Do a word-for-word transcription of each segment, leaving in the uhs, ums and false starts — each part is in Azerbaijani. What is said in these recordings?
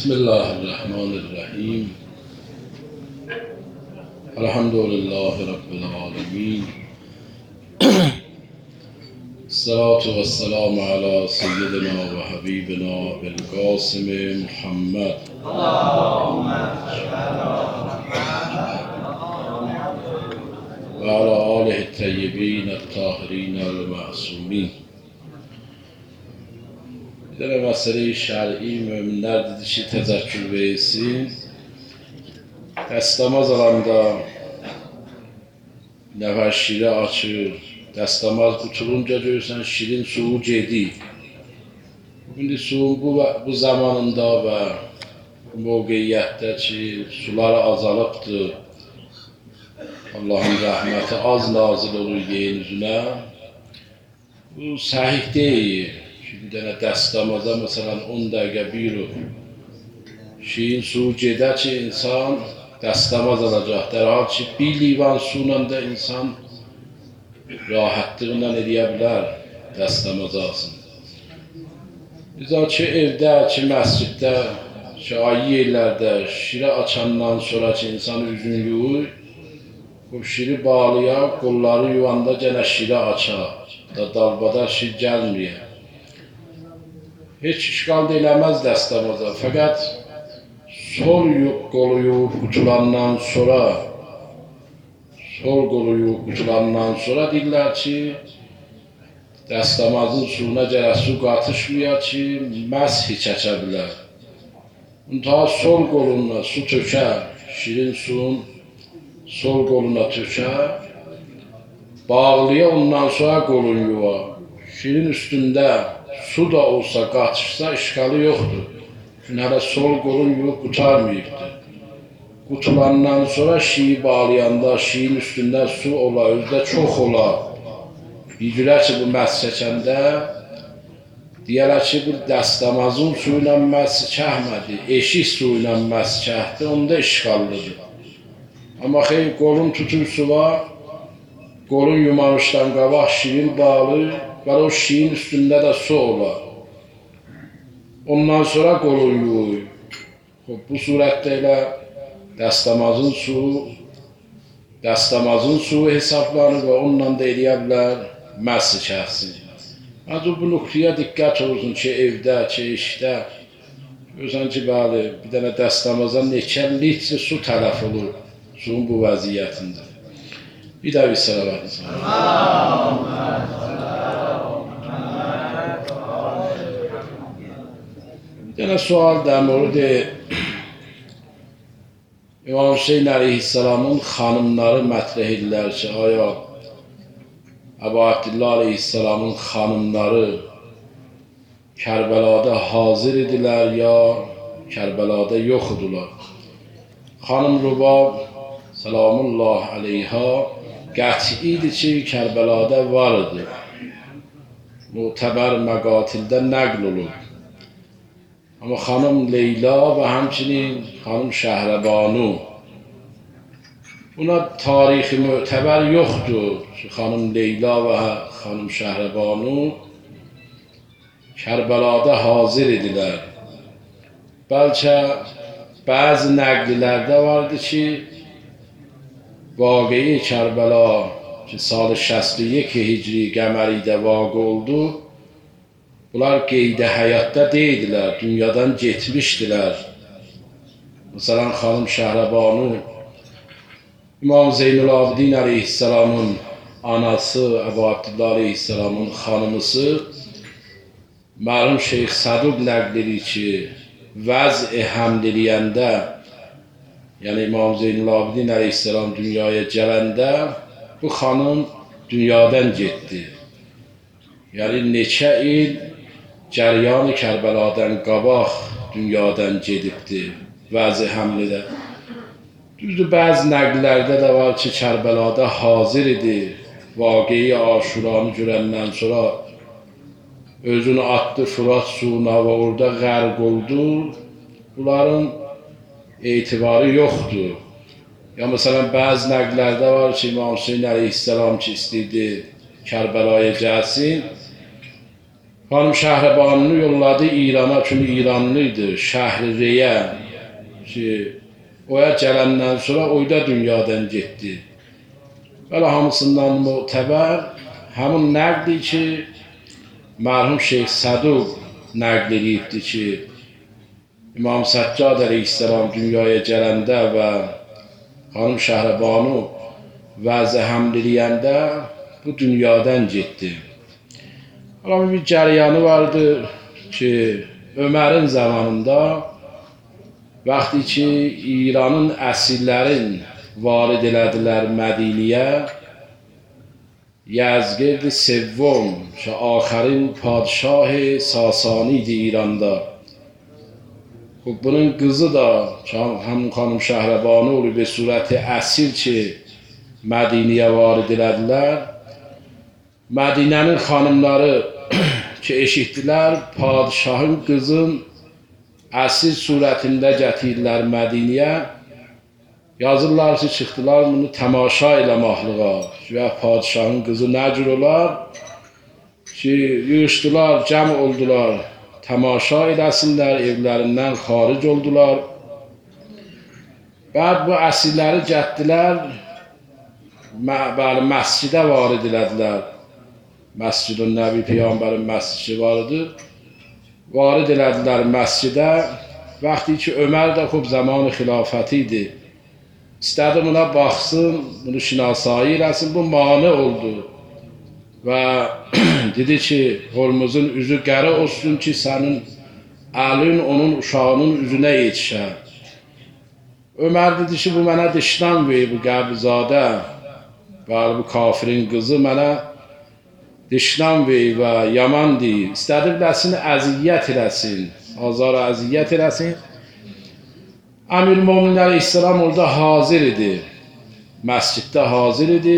بسم الله الرحمن الرحیم. الحمد لله رب العالمین. الصلاة والسلام على سيدنا وحبيبنا بالقاسم محمد وعلى آله الطيبين الطاهرين المعصومين. در مسئله شرعی müminler didişi təzəkkür versin. Dəstəmaz alanda nəfər şiri açır, dəstəmaz qutulunca görürsən şirin suyu gedir. İndi suyun bu, bu zamanında və bu mövqeyiyyətdə ki, sular azalıbdır, Allah'ın rəhməti az nazil olur yerin üzünə, bu səhih deyil. Bir dənə dəstəmaza məsələn on dəqiqə bir şirin suyu gedə ki, insan dəstəmaz alacaq. Dərhal ki, bir livan suyla da insan rahatlığıyla eləyə bilər dəstəmaz alsın. Bizə ki, evdə, ki, məsciddə, ki, ayi yerlərdə şiri açandan sonra ki, insan üzünü yuyur, bu şiri bağlaya, qolları yuvanda gənə şiri açar, da dalbada şir gəlməyər. Heç işgal eləməz dəstəmaza, fəqət sol qolu yuyub qutulandan sonra, sol qolu yuyub qutulandan sonra deyirlər ki, dəstəmazın suyuna gərək su qatışmaya ki, məshi çəkə bilər. Ta sol qoluna su tökər, şirin suyun sol qoluna tökər, bağlıya ondan sonra qolun yuva. Şirin üstündə su da olsa qatışsa işgalı yoxdur. Çünki hələ sol qolun yuyub qutarmayıbdır. Qutulandan sonra şiyi bağlayanda şiyin üstündə su ola, özdə çox ola. Bir gülə ki, bu məhz çəkəndə deyərək ki, bu dəstəmazın suyu ilə məhz çəkmədi, eşik suyu ilə məhz çəkdi, onda işgallıdır. Amma xeyr, qolun tutur suva, qolun yumamışdan qabaq şirin bağlı, və o şiyin üstündə də su olar. Ondan sonra qolun yuyur. Bu surətdə elə dəstəmazın suyu, dəstəmazın suyu hesablanır və onunla da eləyə bilər məsi şəxsi. Ancaq bu nöqtəyə diqqət olsun ki, evdə, ki, işdə, görürsən ki, bəli, bir dənə dəstəmaza neçə litr su tələf olur suyun bu vəziyyətində. Bir də bir səlavat insan. Yine sual dəmurdu, İmam Hüseyin Aleyhisselamın xanımları mətrəh edirlər ki, aya Əbu Abdillah Aleyhisselamın xanımları Kərbəlada hazır idilər, ya Kərbəlada yox idilər. Xanım Rubab Salamullah Aleyha qətidir ki, Kərbəlada var idi. Mu'təbər məqatildə nəql olur. Ama xanım Leyla və həmçinin xanım Şəhrəbanu, buna tarixi mötəbər yoxdur ki, xanım Leyla və xanım Şəhrəbanu Kərbəlada hazır idilər. Bəlkə bəzi nəqlilərdə vardı ki, vaqiyi Kərbəla ki, salı şəst və یک hicri qəməridə vaqi oldu, bunlar qeydə həyatda deyildilər, dünyadan getmişdilər. Məsələn, xanım Şəhrəbanu, İmam Zeynul-Abidin Aleyhisselamın anası, Əbu Abdillah Aleyhisselamın xanımısı, məlum Şeyx Səduq nəql edir ki, vəz-i həmd eləyəndə, yəni İmam Zeynul-Abidin Aleyhisselam dünyaya gələndə, bu xanım dünyadan getdi. Yəni neçə il cəryanı Kərbəladan qabaq dünyadan gedibdir, vəzi həmlidə. Düzdür, bəzi nəqlərdə də var ki, Kərbəlada hazır idi, vaqiyi Aşuranı görəndən sonra özünü atdı Fırat suyuna və orada qərq oldu. Bunların etibarı yoxdur. Ya məsələn, bəzi nəqlərdə var ki, İmam Hüseyin Aleyhisselam ki, istəyirdi Kərbəlaya gəlsin, Xanım Şəhribanını yolladı İrana, çünki İranlı idi, Şəhrireyə ki, oya gələndən sonra oyda dünyadan getdi. Belə hamısından mütəbər həmin nəqli ki, mərhum Şeyx Səduq nəql edibdi ki, İmam Səccad əleyhissalam dünyaya gələndə və xanım Şəhribanu vəzə həml eləyəndə bu dünyadan getdi. Ama bir cəryanı vardı ki, Ömərin zamanında vaxtı ki, İranın əsirlərin varid elədilər Mədiniyə, Yezgird Sevvom ki, axərin padişah Sasani idi İranda. Bunun qızı da həmin xanım Şəhribanu olub be surəti əsir ki, Mədiniyə varid elədilər. Mədinənin xanımları ki, eşitdilər, padişahın qızın əsir surətində gətirirlər Mədiniyə. Yazırlar ki, çıxdılar bunu təmaşa eləmaqlığa və padişahın qızı nə cür olar ki, yığışdılar, cəm oldular, təmaşa eləsinlər, evlərindən xaric oldular. Bəd bu əsirləri gətdilər, bəli, məscidə varid elədilər. Məscid-ün Nəbi Peyğəmbərin məscidi vardı. Varid elədilər məscidə. Vaxtı ki, Ömər də xub zamanı xilafəti idi. İstədi buna baxsın, bunu şinasayı eləsin, bu mane oldu. Və dedi ki, Hormuzun üzü qərə olsun ki, sənin əlin onun uşağının üzünə yetişər. Ömər dedi ki, bu mənə dişdən verir, bu Qəbrizadə. Bəli, bu kafirin qızı mənə dişdən verir və yaman deyir. İstədi biləsini əziyyət eləsin, azara əziyyət eləsin. Əmir-i-Möminin əleyhissalam orada hazır idi, məsciddə hazır idi.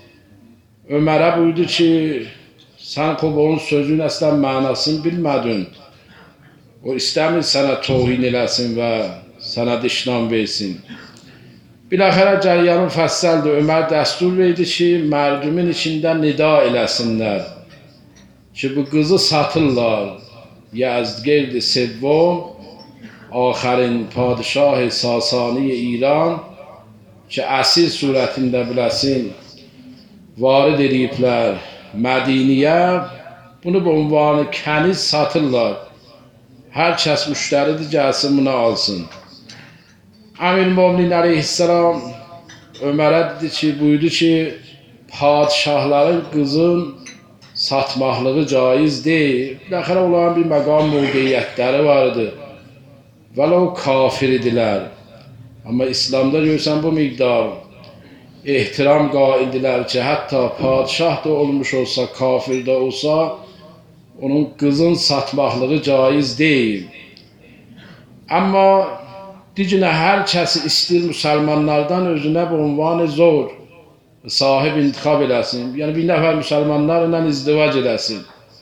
Ömərə buyurdu ki, sən xub onun sözün əslən mənasını bilmədin. O istəmir sənə tohin eləsin və sənə dişdən versin. Biləxərə cəryanın fəssəldir. Ömər dəstur verdi ki, mərdumin içində nida eləsinlər ki, bu qızı satırlar. Yezgird Sevvom, axərin padişah Sasani İran ki, əsir surətində biləsin, varid ediblər Mədiniyə. Bunu bu ünvanı kəniz satırlar. Hər kəs müştəridir, gəlsin bunu alsın. Əmir-i-Möminin əleyhissalam Ömərə dedi ki, buyurdu ki, padişahların qızın satmaqlığı caiz deyil. Biləxərə olan bir məqam mövqeyyətləri vardı. Vələ o kafir idilər. Amma İslamda görsən bu miqdar ehtiram qaildilər ki, hətta padişah da olmuş olsa, kafir də olsa, onun qızın satmaqlığı caiz deyil. Amma dicinə hər kəsi istəyir müsəlmanlardan özünə bu ünvanı zor sahib intiqab eləsin. Yəni bir nəfər müsəlmanlarla izdivac eləsin.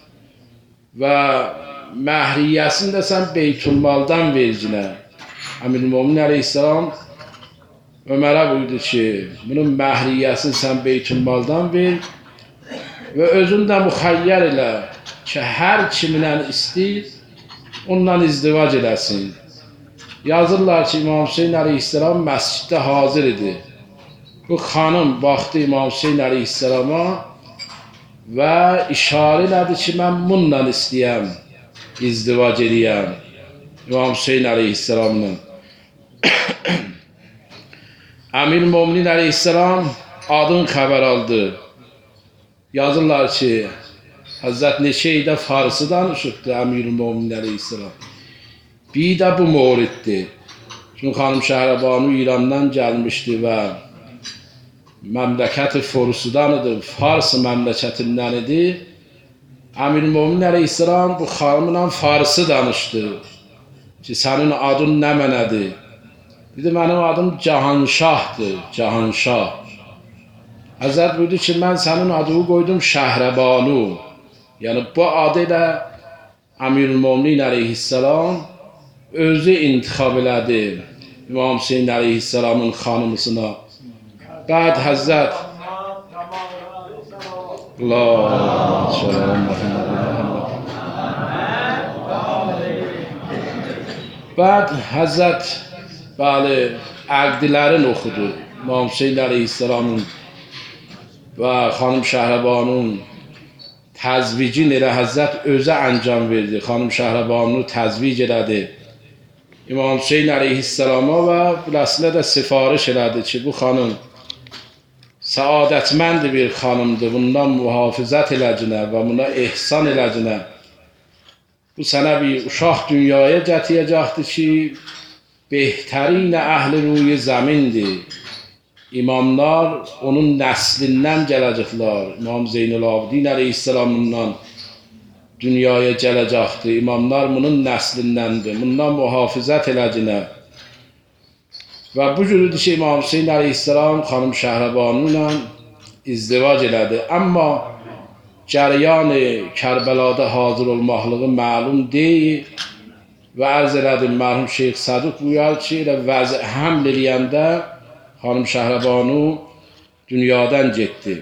Və məhriyyəsini də sən Beytülmaldan vercinə. Əmir-i-Möminin əleyhissalam Ömərə buyurdu ki, bunun məhriyyəsini sən Beytülmaldan ver və özün də müxəyyər elə ki, hər kiminlə istəyir, onunla izdivac eləsin. Yazırlar ki, İmam Hüseyin əleyhissalam məsciddə hazır idi. Bu xanım baxdı İmam Hüseyin əleyhissalama və işarə elədi ki, mən bununla istəyəm, izdivac edəyəm İmam Hüseyin əleyhissalamla. Əmir-i-Möminin əleyhissalam adın xəbər aldı. Yazırlar ki, Həzrət neçə ilə farsı danışıbdı Əmir-i-Möminin əleyhissalam. Bir də bu mövriddir. Çünki xanım Şəhribanu İrandan gəlmişdi və məmləkət-i Forusudan idi, Fars məmləkətindən idi. Əmir-i-Möminin əleyhissalam bu xanımla farsı danışdı ki, sənin adın nə mənədir? Dedi, mənim adım Cahanşahdır, Cahanşah. Həzrət buyurdu ki, mən sənin adını qoydum Şəhribanu. Yəni bu adı ilə Əmir-i-Möminin əleyhissalam özü intiqab elədi İmam Hüseyin əleyhissalamın xanımısına. Bəd Həzrət Allah بعد Hazret bale عقدlerin okudu. İmam Hüseyin Aleyhisselam'ın ve Hanım Şehreban'ın təzvicini elə Hazret özə əncam verdi. Hanım Şehreban'ı təzvic elədi İmam Hüseyin Aleyhisselama və biləsinə də sifariş elədi ki, bu xanım səadətmənd bir xanımdır. Bundan mühafizət eləcinə və buna ehsan eləcinə bu sənə bir uşaq dünyaya gətirəcəkdir ki, behterine ehli ruy zemindir. İmamlar onun nəslindən gələcəklər. İmam Zeynul Abidin Aleyhisselam'dan dünyaya gələcəkdir. İmamlar bunun nəslindəndir. Bundan mühafizət eləcinə. Və bu cürüdür ki, İmam Hüseyin Aleyhisselam Hanım Şehrebanı ilə izdivac elədi. Amma cəryanı Kərbəlada hazır olmaqlığı məlum deyil. Və ərz elədim, mərhum Şeyx Saduq buyar ki, elə vəzi həml eləyəndə Hanım Şehrebanı dünyadan getdi.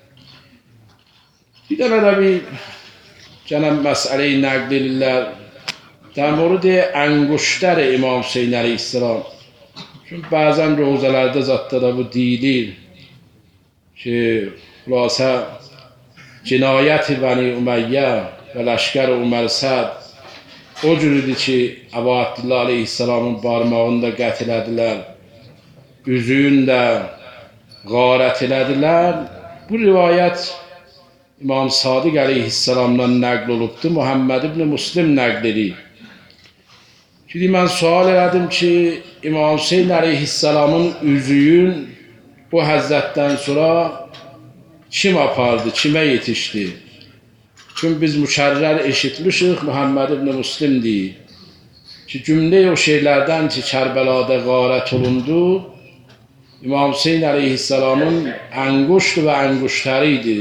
Bir dənə də bir Cenab məsələyi nəql edirlər. در مورد انگشتر امام حسین علیه السلام، چون بعضا روزلerde zatta da bu deyilir ki xülasə cinayət-i Bəni Ümeyyə və Ləşkər Ömər Səd o cürüdür ki, Əbu Abdillah Aleyhisselamın barmağını da qət elədilər, üzüyünü də qarət elədilər. Bu rivayət İmam Sadiq Aleyhisselamdan nəql olubdur, Muhammed ibn Müslim nəql edir. Şimdi mən sual elədim ki, İmam Hüseyin Aleyhisselamın üzüyün bu həzrətdən sonra kim apardı, kimə yetişdi? Çünkü biz müşərrər eşitmişik, Muhammed ibn Müslim deyir ki, cümle o şeylerden ki, Kərbəlada qarət olundu, İmam Hüseyin Aleyhisselamın ənguştu və ənguştəriydi.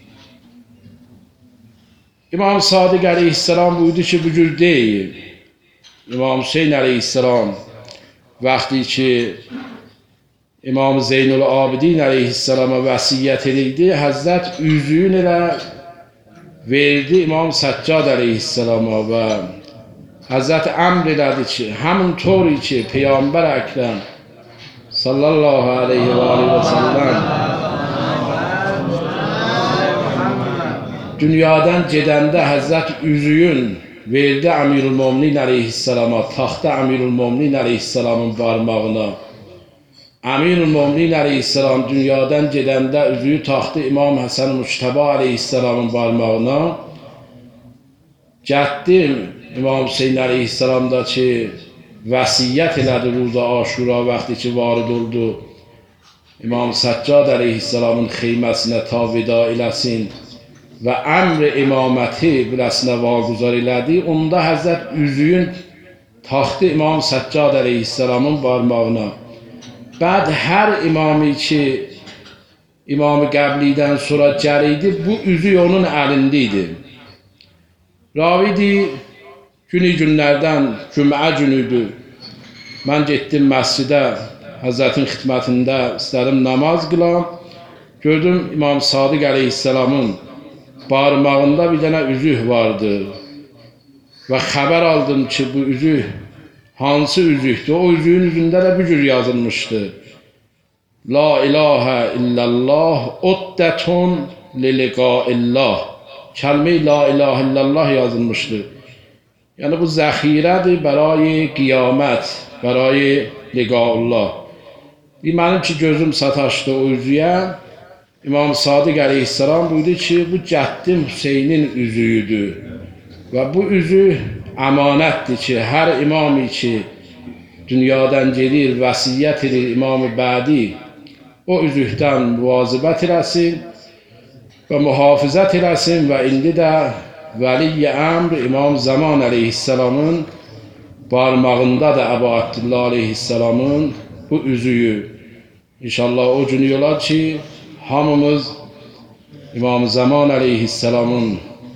İmam Sadiq Aleyhisselam buydu ki, bu cür deyil. İmam Hüseyin Aleyhisselam vaxtı ki, İmam Zeynul Abidin Aleyhisselama vəsiyyət edildi, Həzrət üzüyün elə verdi İmam Səccad Aleyhisselama və Həzrət əmr elədi ki, həmin tori ki, Peygamber Əkrəm sallallahu aleyhi və aleyhi və səlləm dünyadan gedəndə Həzrət üzüyün verdi Əmirül Möminin Aleyhisselama, taxta Əmirül Möminin Aleyhisselamın barmağına. Əmirül Möminin Aleyhisselam dünyadan gedəndə üzüyü taxtı İmam Həsən Müçtəba Aleyhisselamın barmağına. Gətdim İmam Hüseyin Aleyhisselam da ki, vəsiyyət elədi ruza Aşura vaxtı ki, varid oldu. İmam Səccad Aleyhisselamın xeyməsinə ta vida eləsin və əmr imaməti biləsinə vaquzar elədi. Onda Həzrət üzüyün taxtı İmam Səccad Aleyhisselamın barmağına. Bəd hər imamı ki, imamı qəblidən sonra gəliydi, bu üzük onun əlindeydi. Ravidi günü günlərdən cümə günüdür. Mən getdim məscidə, Həzrətin xidmətində istədim namaz qılam. Gördüm İmam Sadiq Aleyhisselamın barmağında bir dənə üzük vardı. Və xəbər aldım ki, bu üzük hansı üzüktür? O üzüğün üzündə də bir cür yazılmışdı. La ilahe illallah uddetun liliqaillah. Kəlmə-i la ilahe illallah yazılmışdı. Yani bu zəxirədir bərayi qiyamət, bərayi liqaullah. Bir mənim ki, gözüm sataşdı o üzüyə. İmam Sadiq Aleyhisselam buydu ki, bu cəddim Hüseynin üzüyüdür. Və bu üzük əmanətdir ki, hər imamı ki, dünyadan gedir, vəsiyyət edir İmam-ı Bədi, o üzükdən müvazibət eləsin və mühafizət eləsin və indi də Vəliy-i Əmr İmam Zaman Aleyhisselamın barmağında da Əbu Abdillah Aleyhisselamın bu üzüyü. İnşallah o gün yolar ki, hamımız İmam Zaman Aleyhisselamın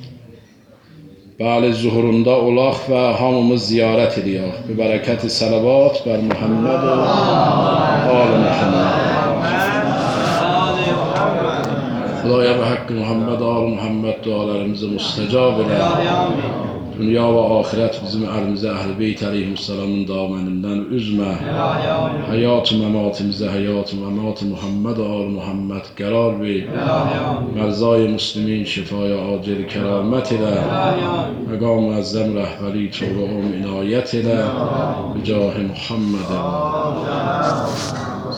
bəli zuhurunda olaq və hamımız ziyarət ediyək. Bir bərəkəti salavat bər Muhammed və al Muhammed. Xudaya və haqqı Muhammed, al Muhammed dualarımızı müstəcab elə. Dünya ve ahiret bizim elimizde Ehl-i Beyt Aleyhisselam'ın dameninden üzme. Hayat-ı mematimize hayat-ı memat Muhammed ve al Muhammed karar ver. Merzay Müslümin şifaya acil keramet ile. Megam muazzem rehberi tuğruhum inayet ile. Bicah Muhammed.